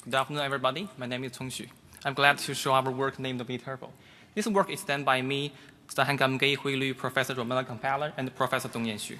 Good afternoon, everybody. My name is Cong Xu. I'm glad to show our work named vTurbo. This work is done by me, Stahan Gamgei, Hui Lu, Professor Romela Compiler, and Professor Dongyan Xu.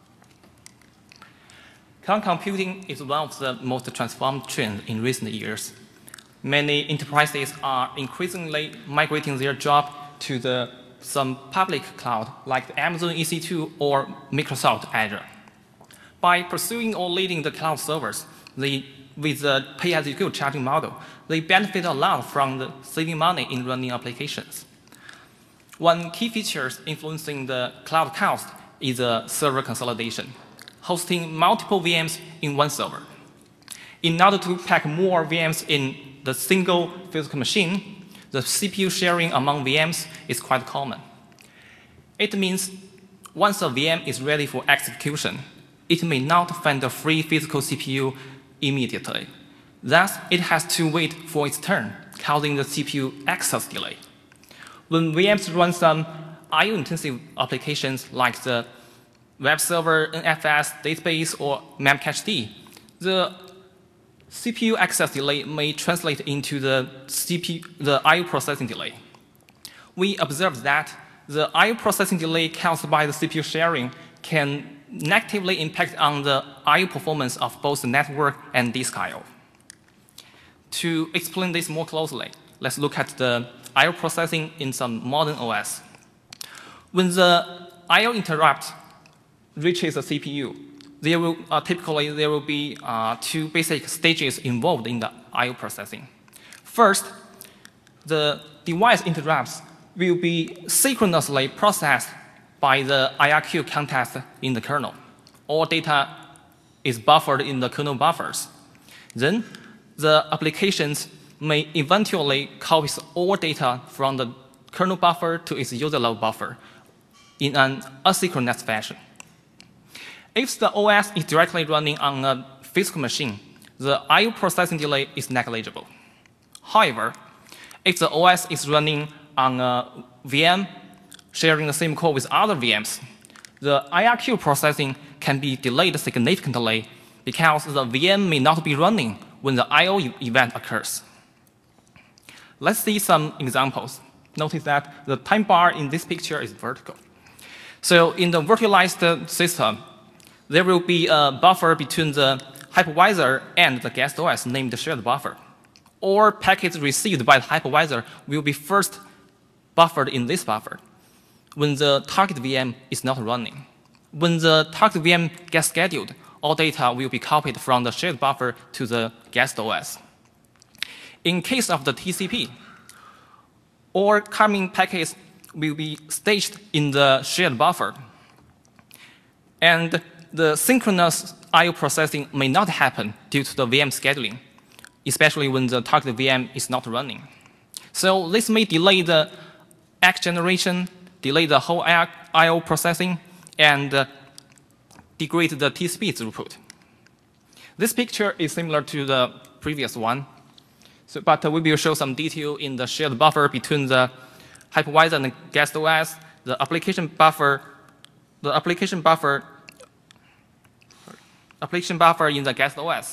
Cloud computing is one of the most transformed trends in recent years. Many enterprises are increasingly migrating their job to some public cloud, like the Amazon EC2 or Microsoft Azure. By pursuing or leading the cloud servers, with the pay-as-you-go charging model, they benefit a lot from saving money in running applications. One key feature influencing the cloud cost is server consolidation, hosting multiple VMs in one server. In order to pack more VMs in the single physical machine, the CPU sharing among VMs is quite common. It means once a VM is ready for execution, it may not find a free physical CPU immediately. Thus, it has to wait for its turn, causing the CPU access delay. When VMs run some I/O-intensive applications like the web server, NFS, database, or memcached, the CPU access delay may translate into the I/O processing delay. We observed that the I/O processing delay caused by the CPU sharing can negatively impact on the I/O performance of both the network and disk I/O. To explain this more closely, let's look at the I/O processing in some modern OS. When the I/O interrupt reaches the CPU, typically there will be two basic stages involved in the I/O processing. First, the device interrupts will be synchronously processed by the IRQ context in the kernel. All data is buffered in the kernel buffers. Then, the applications may eventually copy all data from the kernel buffer to its user-level buffer in an asynchronous fashion. If the OS is directly running on a physical machine, the I/O processing delay is negligible. However, if the OS is running on a VM, sharing the same core with other VMs, the IRQ processing can be delayed significantly because the VM may not be running when the I/O event occurs. Let's see some examples. Notice that the time bar in this picture is vertical. So in the virtualized system, there will be a buffer between the hypervisor and the guest OS named shared buffer. All packets received by the hypervisor will be first buffered in this buffer when the target VM is not running. When the target VM gets scheduled, all data will be copied from the shared buffer to the guest OS. In case of the TCP, all coming packets will be staged in the shared buffer. And the synchronous I/O processing may not happen due to the VM scheduling, especially when the target VM is not running. So this may delay the X generation, delay the whole I/O processing, and degrade the TCP throughput. This picture is similar to the previous one, but we will show some detail in the shared buffer between the hypervisor and the guest OS, the application buffer in the guest OS.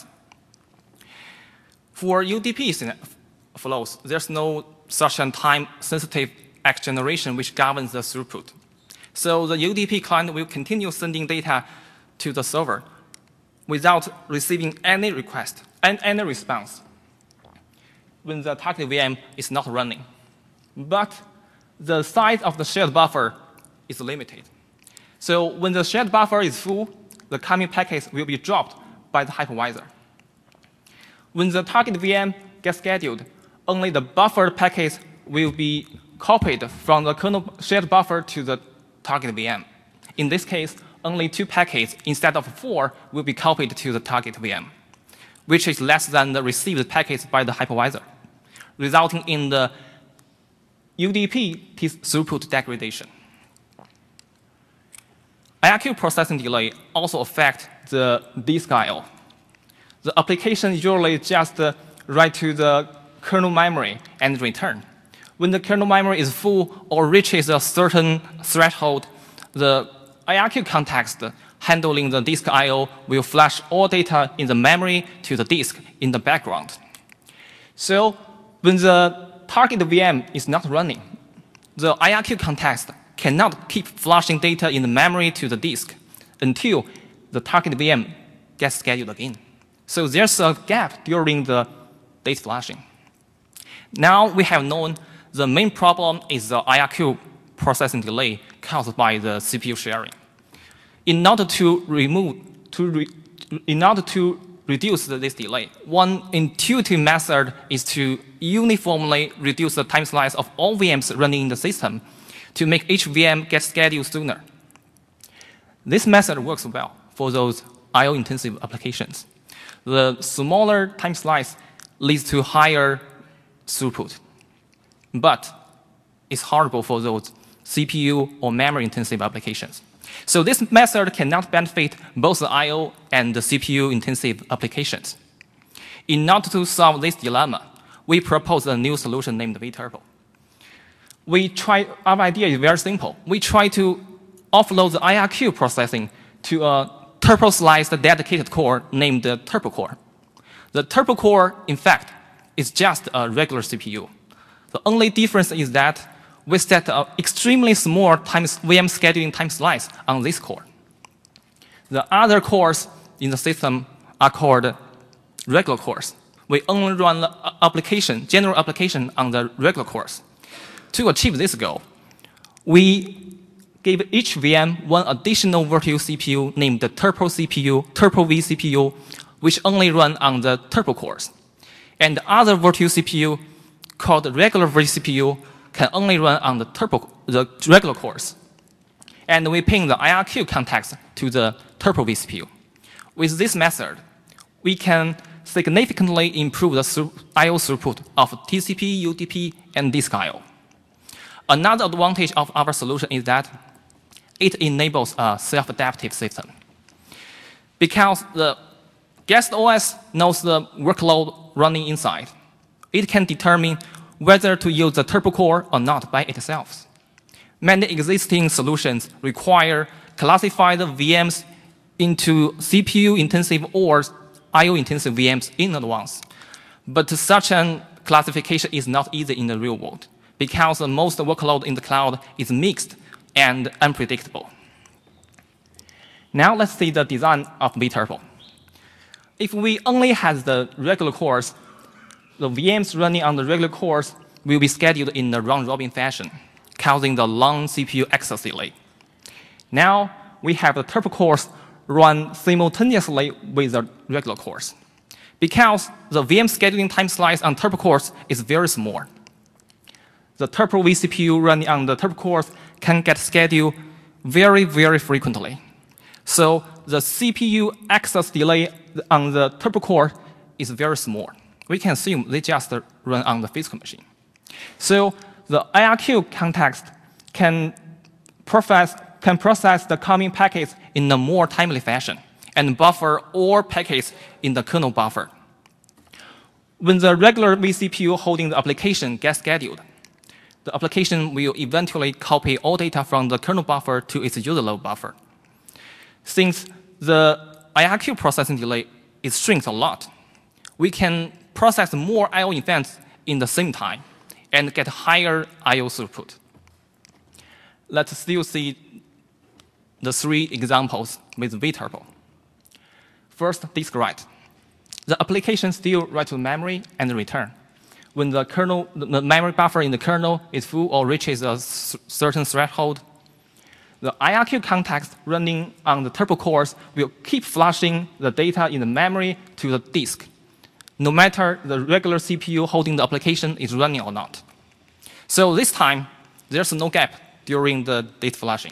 For UDP flows, there's no such a time-sensitive X generation which governs the throughput. So the UDP client will continue sending data to the server without receiving any request and any response when the target VM is not running. But the size of the shared buffer is limited. So when the shared buffer is full, the coming packets will be dropped by the hypervisor. When the target VM gets scheduled, only the buffered packets will be copied from the kernel shared buffer to the target VM. In this case, only 2 packets instead of 4 will be copied to the target VM, which is less than the received packets by the hypervisor, resulting in the UDP throughput degradation. IRQ processing delay also affects the disk I/O. The application usually just write to the kernel memory and return. When the kernel memory is full or reaches a certain threshold, the IRQ context handling the disk I/O will flash all data in the memory to the disk in the background. So when the target VM is not running, the IRQ context cannot keep flushing data in the memory to the disk until the target VM gets scheduled again. So there's a gap during the data flushing. Now we have known the main problem is the IRQ processing delay caused by the CPU sharing. In order to reduce this delay, one intuitive method is to uniformly reduce the time slice of all VMs running in the system to make each VM get scheduled sooner. This method works well for those I/O-intensive applications. The smaller time slice leads to higher throughput, but it's horrible for those CPU or memory-intensive applications. So this method cannot benefit both the I/O and the CPU-intensive applications. In order to solve this dilemma, we propose a new solution named vTurbo. Our idea is very simple. We try to offload the IRQ processing to a turbo-sliced dedicated core named the Turbo Core. The Turbo Core, in fact, is just a regular CPU. The only difference is that we set an extremely small VM scheduling time slice on this core. The other cores in the system are called regular cores. We only run the general application on the regular cores. To achieve this goal, we gave each VM one additional virtual CPU named the Turbo CPU, Turbo V CPU, which only run on the Turbo cores. And the other virtual CPU, called the regular V CPU, can only run on the regular cores. And we ping the IRQ context to the Turbo V CPU. With this method, we can significantly improve the I/O throughput of TCP, UDP, and disk I/O. Another advantage of our solution is that it enables a self-adaptive system. Because the guest OS knows the workload running inside, it can determine whether to use the Turbo Core or not by itself. Many existing solutions require classify the VMs into CPU-intensive or I/O-intensive VMs in advance. But such a classification is not easy in the real world, because most workload in the cloud is mixed and unpredictable. Now let's see the design of vTurbo. If we only had the regular cores, the VMs running on the regular cores will be scheduled in a round-robin fashion, causing the long CPU access delay. Now we have the Turbo cores run simultaneously with the regular cores. Because the VM scheduling time slice on Turbo cores is very small, the Turbo V CPU running on the Turbo cores can get scheduled very, very frequently. So the CPU access delay on the Turbo core is very small. We can assume they just run on the physical machine. So the IRQ context can process the coming packets in a more timely fashion and buffer all packets in the kernel buffer. When the regular vCPU holding the application gets scheduled, the application will eventually copy all data from the kernel buffer to its user load buffer. Since the IRQ processing delay is shrinks a lot, we can process more I/O events in the same time and get higher I/O throughput. Let's still see the three examples with vTurbo. First, disk write. The application still writes to memory and return. When the memory buffer in the kernel is full or reaches a certain threshold, the IRQ context running on the Turbo cores will keep flushing the data in the memory to the disk, no matter the regular CPU holding the application is running or not. So this time, there's no gap during the data flushing.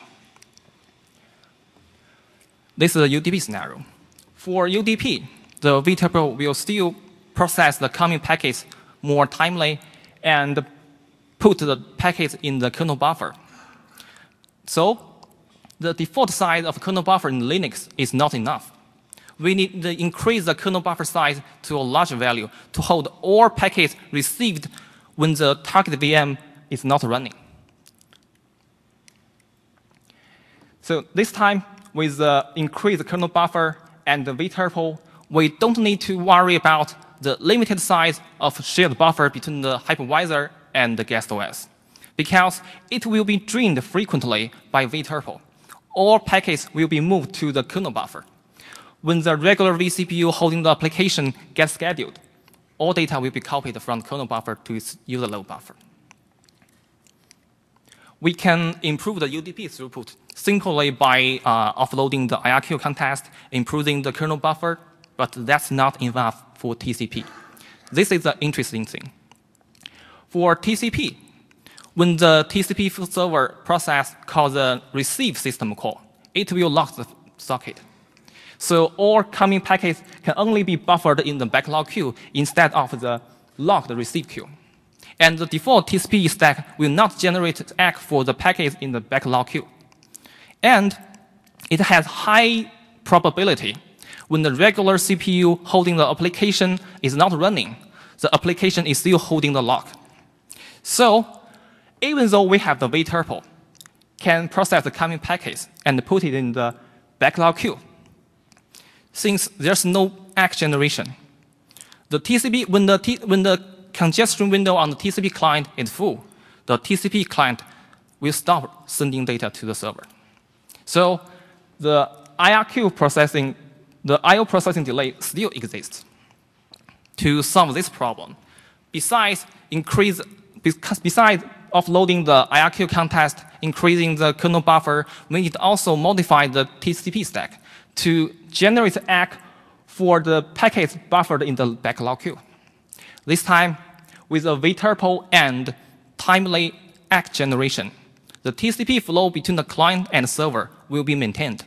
This is a UDP scenario. For UDP, the vTurbo will still process the coming packets more timely and put the packets in the kernel buffer. So the default size of kernel buffer in Linux is not enough. We need to increase the kernel buffer size to a larger value to hold all packets received when the target VM is not running. So this time, with the increased kernel buffer and the vTurbo, we don't need to worry about the limited size of shared buffer between the hypervisor and the guest OS, because it will be drained frequently by vturbo. All packets will be moved to the kernel buffer. When the regular vCPU holding the application gets scheduled, all data will be copied from the kernel buffer to its user level buffer. We can improve the UDP throughput simply by offloading the IRQ context, improving the kernel buffer, but that's not enough for TCP. This is the interesting thing. For TCP, when the TCP server process calls the receive system call, it will lock the socket. So all coming packets can only be buffered in the backlog queue instead of the locked receive queue. And the default TCP stack will not generate ACK for the packets in the backlog queue. And it has high probability when the regular CPU holding the application is not running, the application is still holding the lock. So even though we have the vturbo, can process the coming packets and put it in the backlog queue, since there's no ACK generation, the TCP, when the congestion window on the TCP client is full, the TCP client will stop sending data to the server. So the IRQ processing, the IO processing delay still exists. To solve this problem, besides offloading the IRQ context, increasing the kernel buffer, we need to also modify the TCP stack to generate ACK for the packets buffered in the backlog queue. This time, with a vturbo and timely ACK generation, the TCP flow between the client and server will be maintained.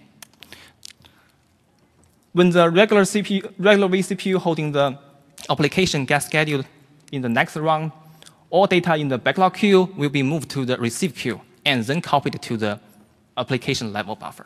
When the regular vCPU holding the application gets scheduled in the next round, all data in the backlog queue will be moved to the receive queue and then copied to the application level buffer.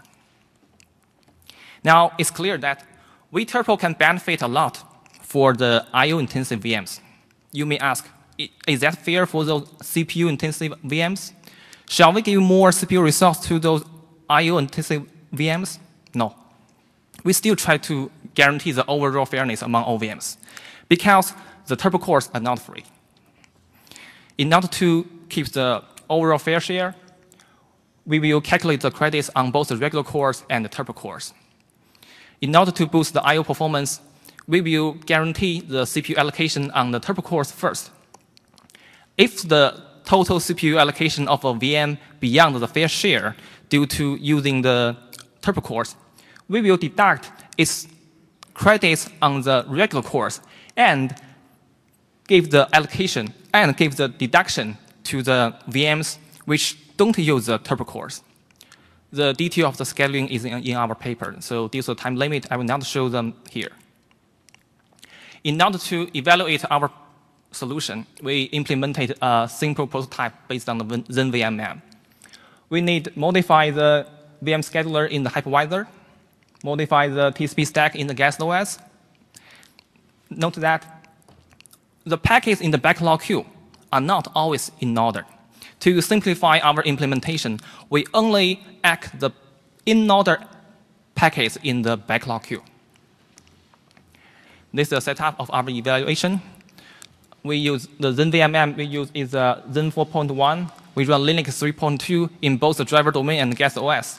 Now, it's clear that vturbo can benefit a lot for the IO-intensive VMs. You may ask, is that fair for those CPU-intensive VMs? Shall we give more CPU resource to those IO-intensive VMs? No. We still try to guarantee the overall fairness among all VMs, because the turbo cores are not free. In order to keep the overall fair share, we will calculate the credits on both the regular cores and the turbo cores. In order to boost the I/O performance, we will guarantee the CPU allocation on the turbo cores first. If the total CPU allocation of a VM beyond the fair share due to using the turbo cores, we will deduct its credits on the regular cores and give the allocation and give the deduction to the VMs which don't use the turbo cores. The detail of the scheduling is in our paper, so due to time limit, I will not show them here. In order to evaluate our solution, we implemented a simple prototype based on the ZenVM map. We need to modify the VM scheduler in the hypervisor, modify the TCP stack in the guest OS. Note that the packets in the backlog queue are not always in order. To simplify our implementation, we only add the in-order packets in the backlog queue. This is a setup of our evaluation. We use the ZenVM we use is Zen 4.1. We run Linux 3.2 in both the driver domain and guest OS.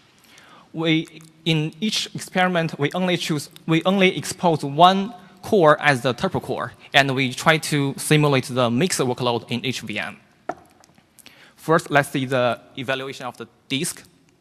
In each experiment, we only expose one core as the turbo core, and we try to simulate the mixed workload in each VM. First, let's see the evaluation of the disk.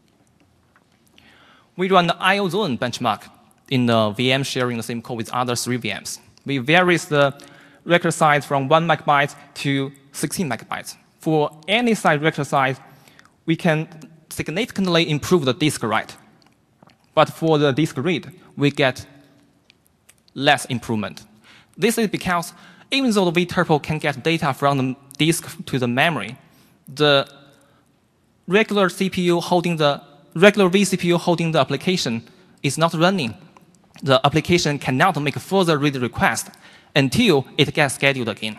We run the I/O zone benchmark in the VM sharing the same code with other 3 VMs. We vary the record size from 1 megabyte to 16 megabytes. For any size record size, we can significantly improve the disk write. But for the disk read, we get less improvement. This is because even though the vturbo can get data from the disk to the memory, the regular vCPU holding the application is not running. The application cannot make further read request until it gets scheduled again.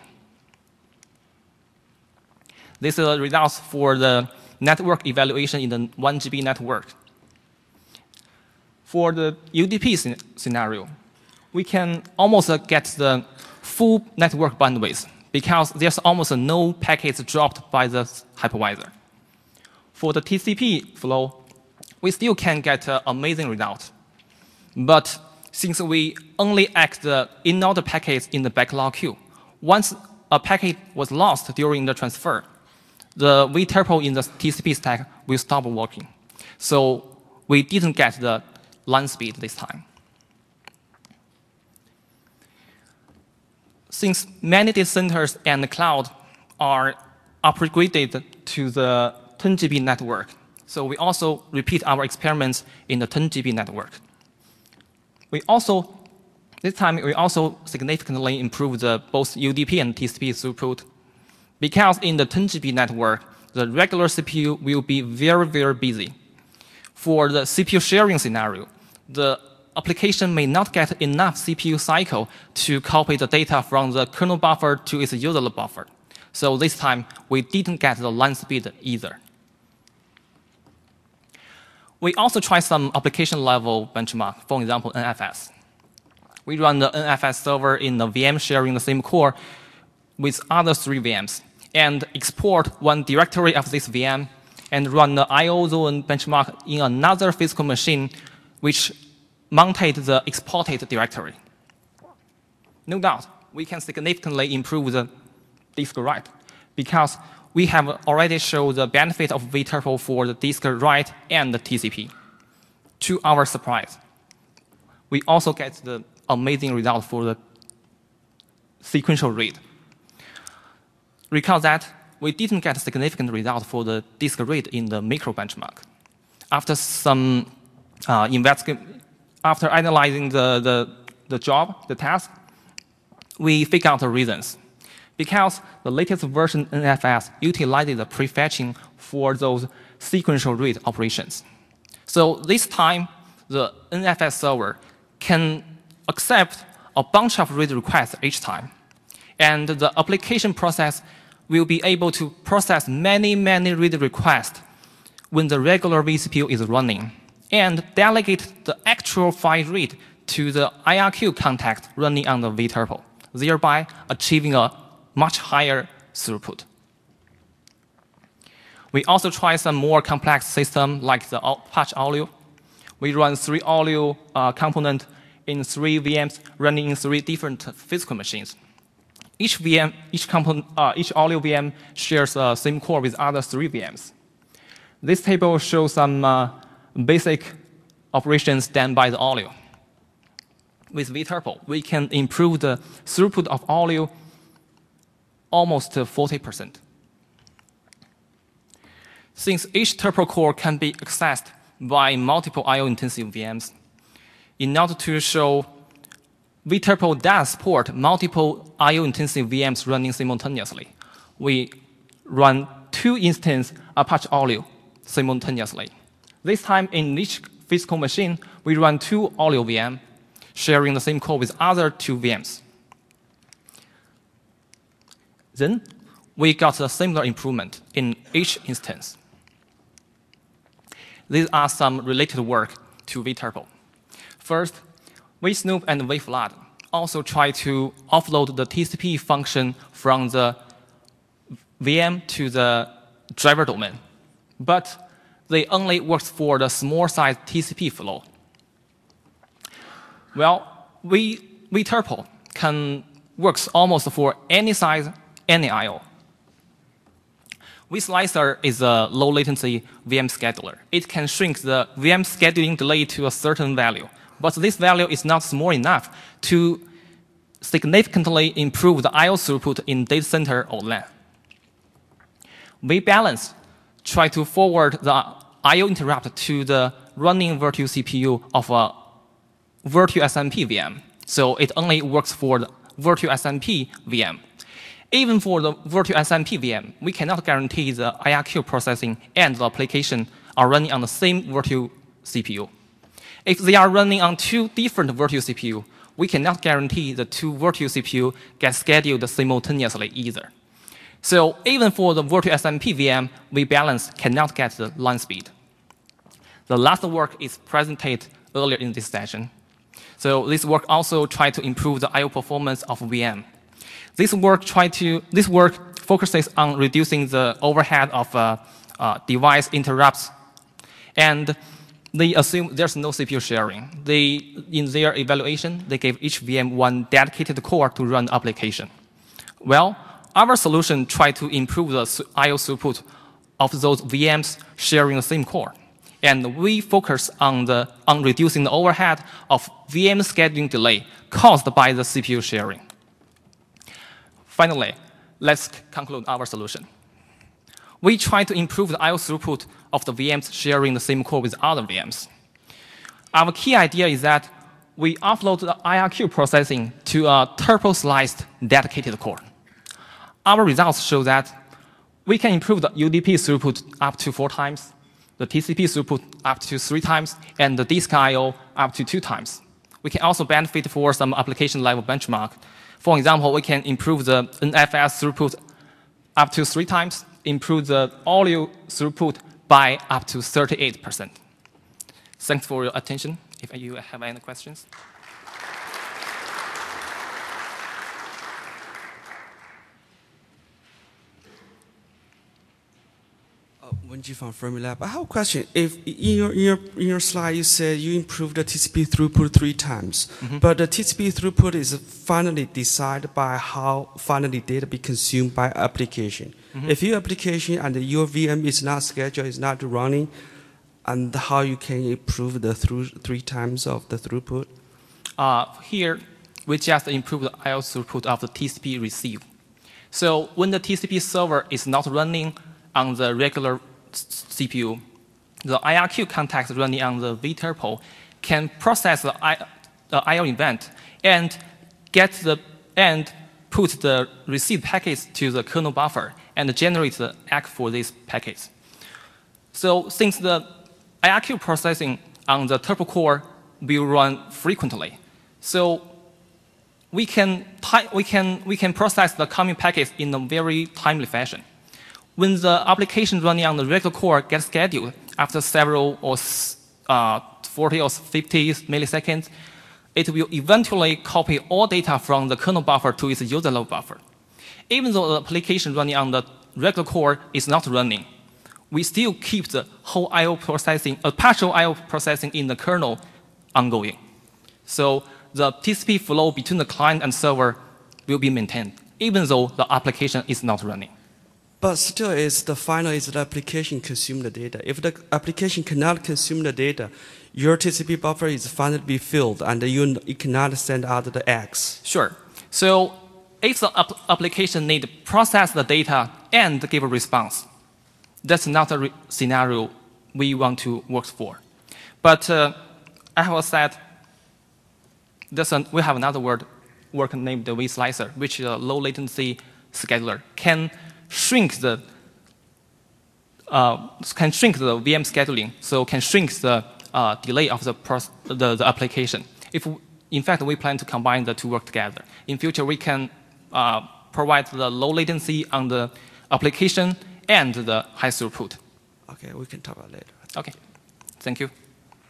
This is the results for the network evaluation in the 1 GB network. For the UDP scenario, we can almost get the full network bandwidth because there's almost no packets dropped by the hypervisor. For the TCP flow, we still can get an amazing result. But since we only act the in-order packets in the backlog queue, once a packet was lost during the transfer, the vTuple in the TCP stack will stop working. So we didn't get the line speed this time. Since many data centers and the cloud are upgraded to the 10 GB network, so we also repeat our experiments in the 10 GB network. This time, we also significantly improved both UDP and TCP throughput. Because in the 10 GB network, the regular CPU will be very, very busy. For the CPU sharing scenario, the application may not get enough CPU cycle to copy the data from the kernel buffer to its user buffer. So this time, we didn't get the line speed either. We also tried some application-level benchmark, for example, NFS. We run the NFS server in the VM sharing the same core with other 3 VMs, and export one directory of this VM, and run the I/O zone benchmark in another physical machine, which mounted the exported directory. No doubt, we can significantly improve the disk write, because we have already shown the benefit of vTuple for the disk write and the TCP. To our surprise, we also get the amazing result for the sequential read. Recall that we didn't get a significant result for the disk read in the micro benchmark. After some after analyzing the job, the task, we figured out the reasons. Because the latest version NFS utilizes the prefetching for those sequential read operations. So this time, the NFS server can accept a bunch of read requests each time. And the application process will be able to process many, many read requests when the regular vCPU is running, and delegate the actual file read to the IRQ contact running on the vTuple, thereby achieving a much higher throughput. We also try some more complex system like the patch Olio. We run 3 Olio components in 3 VMs running in 3 different physical machines. Each Olio VM shares the same core with other 3 VMs. This table shows some basic operations done by the Olio. With vTuple, we can improve the throughput of Olio almost 40%. Since each tuple core can be accessed by multiple I/O-intensive VMs, in order to show vTuple does support multiple I/O-intensive VMs running simultaneously, we run 2 instances Apache Olio simultaneously. This time, in each physical machine, we run 2 Olio VM, sharing the same core with other 2 VMs. Then, we got a similar improvement in each instance. These are some related work to vTuple. First, vSnoop and vFlood also try to offload the TCP function from the VM to the driver domain, but they only work for the small-sized TCP flow. Well, vTuple works almost for any size, any I/O. vSlicer is a low-latency VM scheduler. It can shrink the VM scheduling delay to a certain value, but this value is not small enough to significantly improve the I/O throughput in data center or LAN. vBalance tries to forward the I/O interrupt to the running virtual CPU of a virtual SMP VM, so it only works for the virtual SMP VM. Even for the virtual SMP VM, we cannot guarantee the IRQ processing and the application are running on the same virtual CPU. If they are running on 2 different virtual CPU, we cannot guarantee the 2 virtual CPU get scheduled simultaneously either. So even for the virtual SMP VM, vBalance cannot get the line speed. The last work is presented earlier in this session. So this work also tried to improve the I/O performance of VM. This work focuses on reducing the overhead of device interrupts, and they assume there's no CPU sharing. In their evaluation, they gave each VM one dedicated core to run the application. Well, our solution tried to improve the I/O throughput of those VMs sharing the same core. And we focus on reducing the overhead of VM scheduling delay caused by the CPU sharing. Finally, let's conclude our solution. We try to improve the I/O throughput of the VMs sharing the same core with other VMs. Our key idea is that we offload the IRQ processing to a turbo-sliced dedicated core. Our results show that we can improve the UDP throughput up to 4 times, the TCP throughput up to 3 times, and the disk I/O up to 2 times. We can also benefit for some application-level benchmark. For example, we can improve the NFS throughput up to 3 times, improve the audio throughput by up to 38%. Thanks for your attention. If you have any questions. Wenji from Fermilab. I have a question. If in your slide you said you improved the TCP throughput 3 times, but the TCP throughput is finally decided by how finally data be consumed by application. If your application and your VM is not scheduled, is not running, and how you can improve the 3 times of the throughput? Here, we just improve the I/O throughput of the TCP receive. So when the TCP server is not running on the regular CPU, the IRQ context running on the vTurbo can process the I/O event and put the received packets to the kernel buffer and generate the ACK for these packets. So since the IRQ processing on the turbo core will run frequently, so we can process the coming packets in a very timely fashion. When the application running on the regular core gets scheduled after several or 40 or 50 milliseconds, it will eventually copy all data from the kernel buffer to its user level buffer. Even though the application running on the regular core is not running, we still keep the whole I/O processing, partial I/O processing in the kernel ongoing. So the TCP flow between the client and server will be maintained, even though the application is not running. But still, the application consume the data. If the application cannot consume the data, your TCP buffer is finally be filled, and you cannot send out the ACKs. Sure. So if the application need to process the data and give a response, that's not a scenario we want to work for. But I have said, we have another work named the vSlicer, which is a low latency scheduler, can shrink the VM scheduling, so can shrink the delay of the application. In fact, we plan to combine the two work together. In future, we can provide the low latency on the application and the high throughput. Okay, we can talk about it later. Okay, thank you.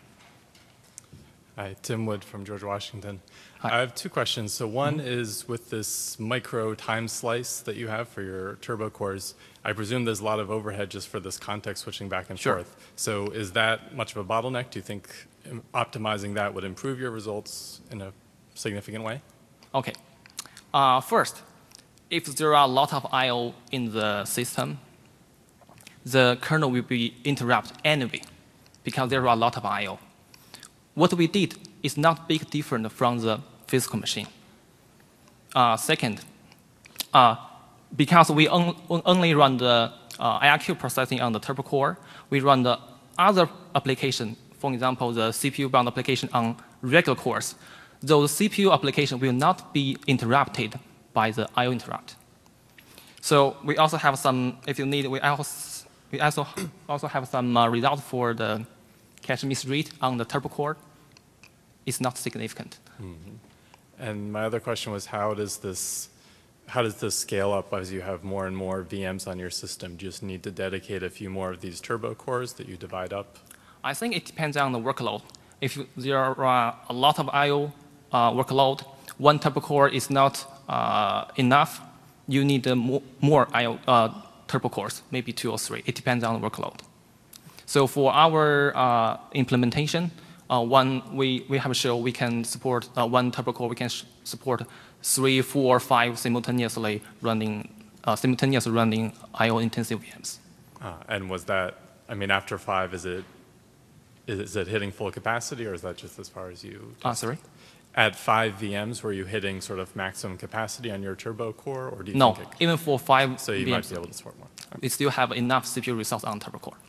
Hi, Tim Wood from George Washington. Hi. I have 2 questions. So one is with this micro time slice that you have for your turbo cores, I presume there's a lot of overhead just for this context switching back and forth. So is that much of a bottleneck? Do you think optimizing that would improve your results in a significant way? Okay. First, if there are a lot of I/O in the system, the kernel will be interrupted anyway because there are a lot of I/O. What we did is not big different from the physical machine. Second, because we only run the IRQ processing on the turbo core, we run the other application, for example, the CPU-bound application on regular cores. Those CPU application will not be interrupted by the I/O interrupt. So we also have some, if you need, we also have some result for the cache miss rate on the turbo core. It's not significant. And my other question was, how does this scale up as you have more and more VMs on your system? Do you just need to dedicate a few more of these turbo cores that you divide up? I think it depends on the workload. if there are a lot of I/O workload, one turbo core is not enough. You need more I/O turbo cores, maybe 2 or 3. It depends on the workload. So for our implementation, we have shown we can support one turbo core. We can support 3, 4, 5 simultaneously running I/O intensive VMs. And was that? I mean, after 5, is it hitting full capacity, or is that just as far as you? Sorry. At 5 VMs, were you hitting sort of maximum capacity on your turbo core, or do you No, think it, even for 5 so you VMs, might be able to support more? we still have enough CPU resource on turbo core.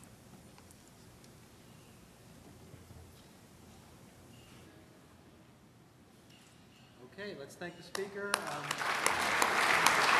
Okay, let's thank the speaker.